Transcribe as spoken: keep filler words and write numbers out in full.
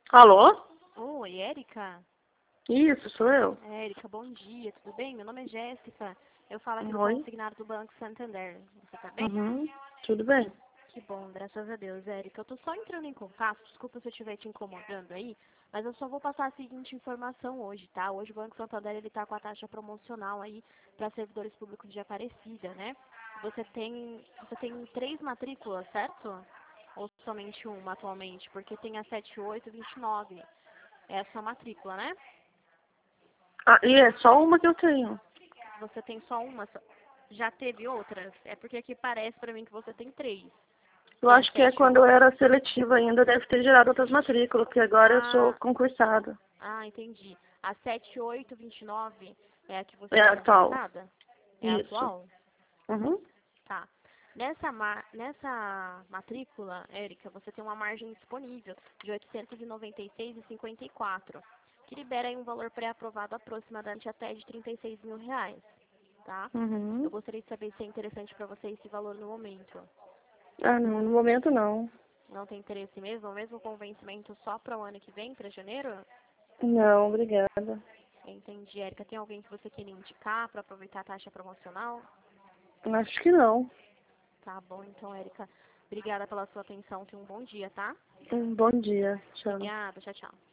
Alô? Oi, Érica? Isso, sou eu. Érica, bom dia, tudo bem? Meu nome é Jéssica. Eu falo aqui do Oi? consignado do Banco Santander. Você tá bem? Uhum. Tudo bem? Que bom, graças a Deus, Érica. Eu tô só entrando em contato, desculpa se eu estiver te incomodando aí, mas eu só vou passar a seguinte informação hoje, tá? Hoje o Banco Santander, ele tá com a taxa promocional aí para servidores públicos de Aparecida, né? Você tem, você tem três matrículas, certo? Ou somente uma atualmente? Porque tem a sete oito vinte e nove. É a sua matrícula, né? Ah, e é só uma que eu tenho. Você tem só uma? só- Já teve outras? É porque aqui parece pra mim que você tem três. Eu Que é acho que é sete quando eu oito. era seletiva ainda, deve ter gerado outras matrículas, porque agora eu sou Ah, concursada. ah, entendi. A sete oito vinte e nove é a que você É está atual. interessada? É a Isso. atual? Uhum. Tá. Nessa, ma nessa matrícula, Érica, você tem uma margem disponível de oitocentos e noventa e seis vírgula cinquenta e quatro, que libera aí um valor pré-aprovado aproximadamente até de trinta e seis mil reais, tá? Eu Uhum. gostaria de saber se é interessante para você esse valor no momento. Ah, não, no momento não. Não tem interesse mesmo? Mesmo com vencimento só para o ano que vem, para janeiro? Não, obrigada. Entendi, Érica. Tem alguém que você queira indicar para aproveitar a taxa promocional? Acho que não. Tá bom, então, Érica. Obrigada pela sua atenção. Tenha um bom dia, tá? Um bom dia. Tchau. Obrigada. Tchau, tchau.